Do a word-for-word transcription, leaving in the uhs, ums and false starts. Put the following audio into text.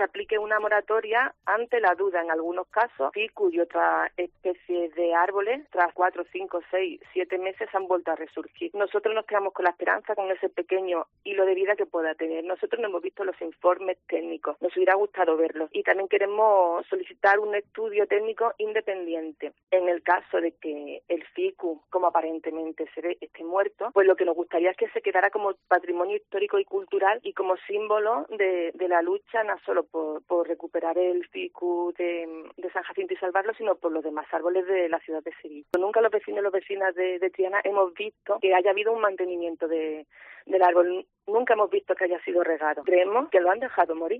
se aplique una moratoria ante la duda en algunos casos, ficus y otras especies de árboles, tras cuatro, cinco, seis, siete meses han vuelto a resurgir. Nosotros nos quedamos con la esperanza, con ese pequeño hilo de vida que pueda tener. Nosotros no hemos visto los informes técnicos, nos hubiera gustado verlos, y también queremos solicitar un estudio técnico independiente. En el caso de que el ficus, como aparentemente se ve, esté muerto, pues lo que nos gustaría es que se quedara como patrimonio histórico y cultural y como símbolo de, de la lucha, no solo por, por recuperar el ficus de, de San Jacinto y salvarlo, sino por los demás árboles de la ciudad de Sevilla. Nunca los vecinos y las vecinas de, de Triana hemos visto que haya habido un mantenimiento de, del árbol. Nunca hemos visto que haya sido regado. Creemos que lo han dejado morir.